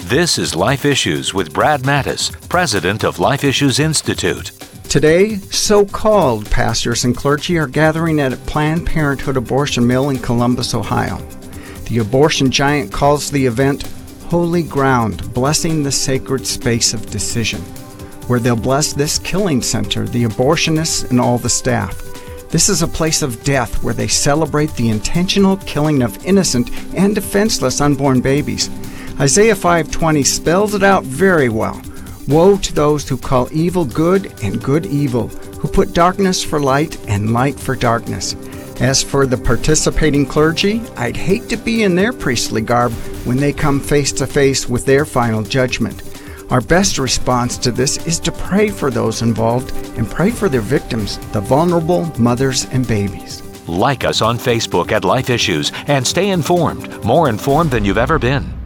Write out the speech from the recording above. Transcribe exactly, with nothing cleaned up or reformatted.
This is Life Issues with Brad Mattis, president of Life Issues Institute. Today, so-called pastors and clergy are gathering at a Planned Parenthood abortion mill in Columbus, Ohio. The abortion giant calls the event Holy Ground, blessing the sacred space of decision, where they'll bless this killing center, the abortionists, and all the staff. This is a place of death where they celebrate the intentional killing of innocent and defenseless unborn babies. Isaiah five twenty spells it out very well. Woe to those who call evil good and good evil, who put darkness for light and light for darkness. As for the participating clergy, I'd hate to be in their priestly garb when they come face to face with their final judgment. Our best response to this is to pray for those involved and pray for their victims, the vulnerable mothers and babies. Like us on Facebook at Life Issues and stay informed, more informed than you've ever been.